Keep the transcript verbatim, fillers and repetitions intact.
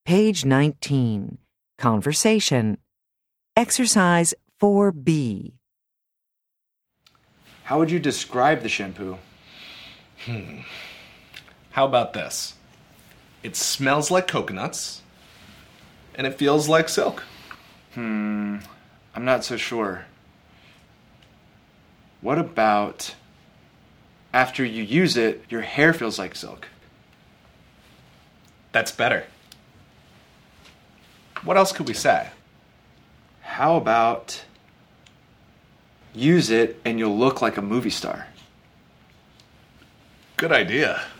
Page nineteen. Conversation. Exercise four B. How would you describe the shampoo? Hmm. How about this? It smells like coconuts, and it feels like silk. Hmm, I'm not so sure. What about after you use it, your hair feels like silk? That's better. What else could we say? How about use it and you'll look like a movie star? Good idea.